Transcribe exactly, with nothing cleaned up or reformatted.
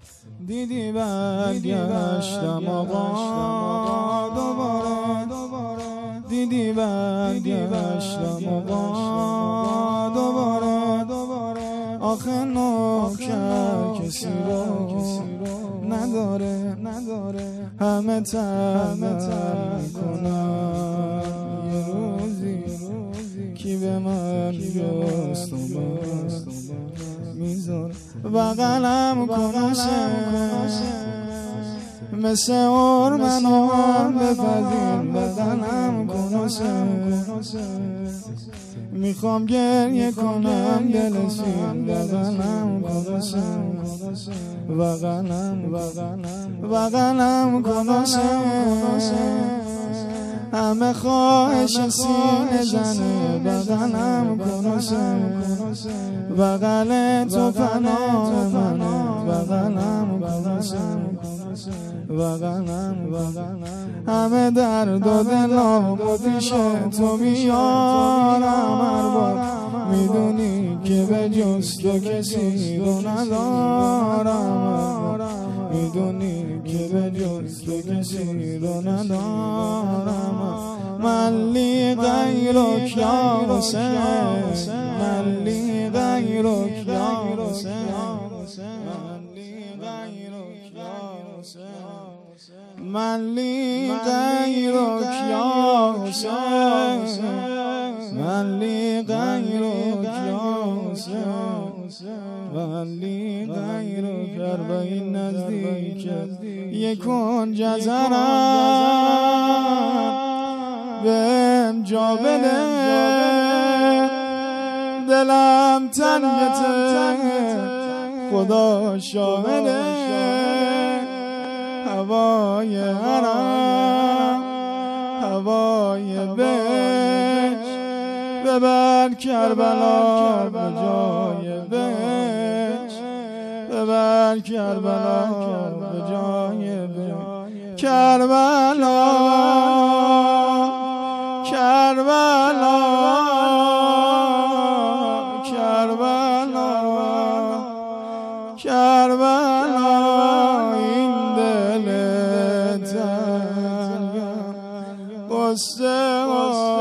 دیدی برگشتم آقا دوباره، دیدی برگشتم آقا دوباره. آخه نوکر کسی رو نداره، همه طمع میکنن یه روزی کی به من جست میذاره. بغلم کنشه مثل اور منو هم بپذیر، بغلم کنشه میخوام گریه کنم دل سیر. بغلم کنشه بغلم بغلم کنشه همه خواهش سینه زنه. بغلم کنشه بغل تو پناه منه. بغلم کنشه بغلم همه درد و دلام و پیش تو میارم هر بار. میدونی که به جز تو کسی رو ندارم، میدونی که به جز تو کسی رو ندارم. ملی غیرک یا حسین، ملی غیرک یا حسین، ملی غیرک یا حسین، ملی غیرک یا حسین، ملی غیرک. اربعین نزدیک یکون جزرم بهم جا بده، دلم تنگته خدا شاهده. هوای حرم هوای بهش ببر کربلا به جای بهش، ببر کربلا به جای بهش. کربلا کربلا کربلا کربلا این دل تنگم قصه